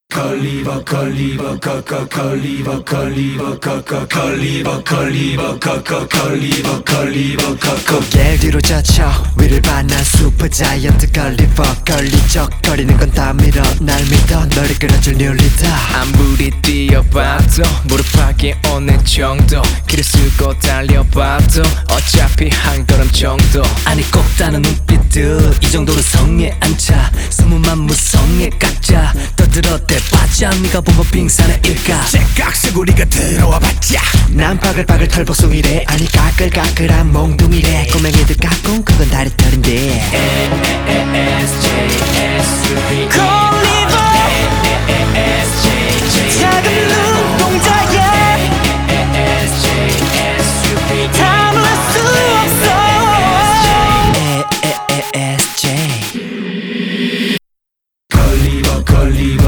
Caliba, Caliba, Caca, Caliba, Caliba, Caca, Caliba, Caliba, Caca, Caliba, Caliba, Caca. 고개를 뒤로 젖혀 위를 봐 난 슈퍼 자이언트 걸리버 걸리적거리는 건 다 밀어 날 믿어 너를 끌어줄 뉴 리더 아무리 뛰어봐도 무릎팍이 오는 정도 길을 쓰고 달려봐도 어차피 한 걸음 정도 아니 꼭 다는 눈빛들 이 정도는 성에 안 차 소문만 무성에 깎자 떠들어대 봤자 네가 본 건 빙산의 일가 깍스구리가 들어와봤자 난 바글바글 털복숭이래 아니 까끌까끌한 몽둥이래 꼬맹이들 깎고 그건 다리털인데 SJS 콜리